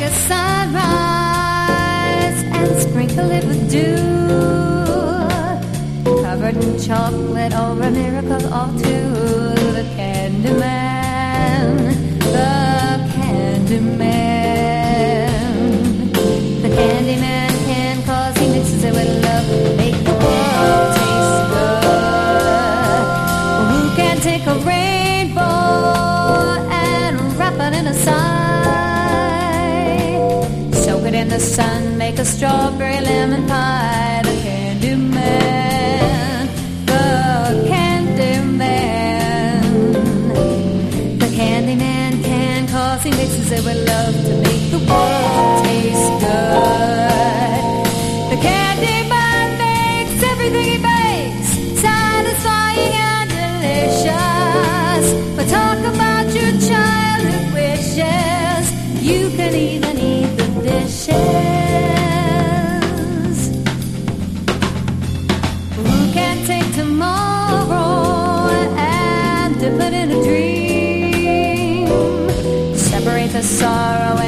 a sunrise and sprinkle it with dew, covered in chocolate or a miracle or two. The Candyman, the Candyman, the Candyman can, 'cause he mixes it with love to make the world taste good. Who can take a rainbow and wrap it in a sigh, soak it in the sun, make a strawberry lemon pie? The Candyman, the Candyman, the Candyman can, 'cause he mixes it with love to make the world taste good. The Candyman makes everything he bakes satisfying and delicious. But talk about your childhood wishes, you can even eat the dishes. Who can take tomorrow and dip it in a dream, separate the sorrow